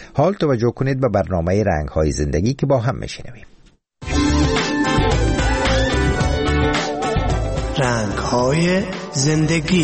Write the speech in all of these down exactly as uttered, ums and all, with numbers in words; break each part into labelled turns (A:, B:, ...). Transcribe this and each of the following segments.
A: حال توجه کنید به برنامه رنگ‌های زندگی که با هم میشنویم.
B: رنگ‌های زندگی.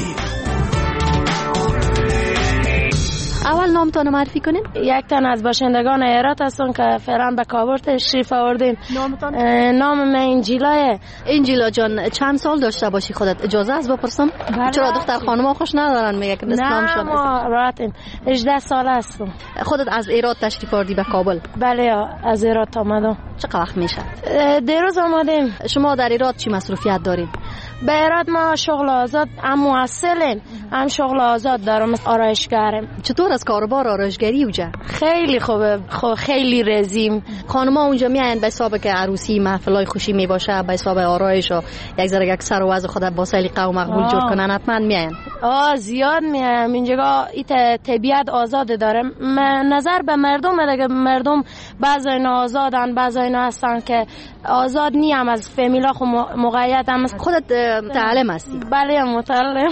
C: اول نامتان معرفی کنین.
D: یک تن از باشندگان هرات هستم که فعلا به کابل تشریف آوردیم.
C: نامتان؟
D: نام من انجیلاه.
C: انجیلا جان چند سال داشته باشی خودت؟ اجازه است بپرسم؟
D: بله.
C: چرا دختر خانم‌ها خوش ندارن میگه که اسلامشون؟
D: نه ما راتیم هجده سال هستم.
C: خودت از ایران تشریف آوردی به کابل؟
D: بله از ایران آمدم.
C: چقدر وقت میشه؟
D: دیروز آمدیم.
C: شما در ایران چی مصروفیت دارین؟
D: به ایران ما شغل آزاد هم موصلیم، هم شغل آزاد دارم، آرایشگرم.
C: چطور از کاروبار آرایشگری اونجا؟
D: خیلی خوبه، خب خیلی رزیم.
C: خانم‌ها اونجا میاین به حساب که عروسی محفلای خوشی می باشه، به حساب آرایش و یک ذره یک سر و وضع خود با سلیقه و مقبول جور کنن، حتما میاین.
D: آه زیاد میایم. اینجا ایت طبیعت آزاد داره. نظر به مردم دیگه، مردم بعضی اینا آزادن، بعضی اینا هستن که آزاد نیم، از فامیلا خو مقید هم.
C: خودت متعلم هستی؟
D: بله متعلم.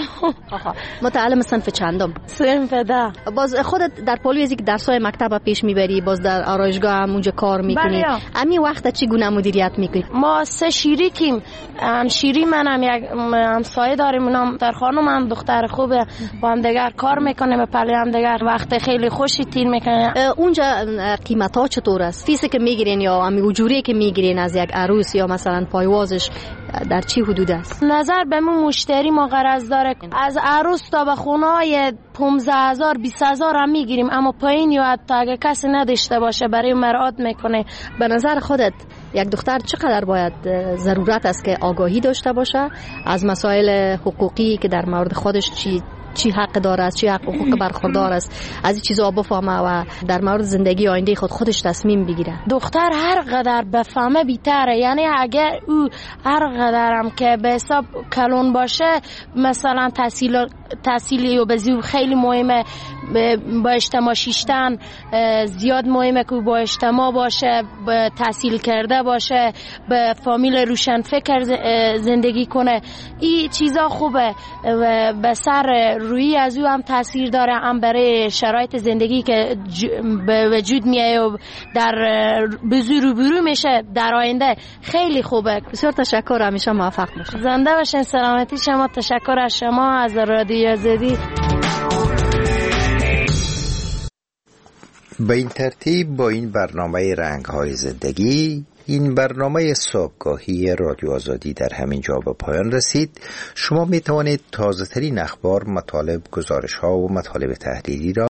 C: متعلم صنف چندم؟
D: صنف ده.
C: باز خودت در پالیوزی که درسای مکتب پیش میبری، باز در آرایشگاه هم اونجا کار میکنی. امی وقت چی گونه مدیریت میکنی؟
D: ما سه شریکیم. هم شیری منم یک همسایه داریم، اونم در خانم هم دختر خوبه، با هم دیگر کار میکنیم، به پله هم دیگر وقت خیلی خوشی تیر میکنیم.
C: اونجا قیمت ها چطور است؟ فیسی که میگیرین یا امی اجوری که میگیرین از یک عروس یا مثلا پایوازش در چی حدود است؟
D: نظر به مو مشتری ما غرض داره، از عروس تا به خونه‌های پانزده هزار بیست هزار هم میگیریم، اما پایین یا حتی اگه کسی نداشته باشه برای مراعات میکنه.
C: به نظر خودت یک دختر چقدر باید ضرورت است که آگاهی داشته باشه از مسائل حقوقی که در مورد خودش چی چی حق داره است، چی حقوق برخوردار است، از این چیزا بفهمه و در مورد زندگی آینده خود خودش تصمیم بگیره؟ دختر
D: هر قدر بفهمه بیتره. یعنی اگر او هر قدرم که به حساب کلون باشه، مثلا تحصیل تحصیلی و بزیو خیلی مهمه، با اجتماع شیشتن زیاد مهمه که با اجتماع باشه، با تحصیل کرده باشه، به فامیل روشن فکر زندگی کنه. این چیزا خوبه و به سر روی از او هم تاثیر داره، هم برای شرایط زندگی که به وجود میاد و در بزرگ روبرو میشه در آینده خیلی خوبه.
C: بسیار تشکر، همیشه موفق باشید.
D: زنده باشین. سلامتی شما. تشکر از شما از رادیو آزادی.
A: به این ترتیب با این برنامه رنگ‌های زندگی، این برنامه صبحگاهی رادیو آزادی در همین جا به پایان رسید. شما می توانید تازه ترین اخبار، مطالب، گزارش ها و مطالب تحریری را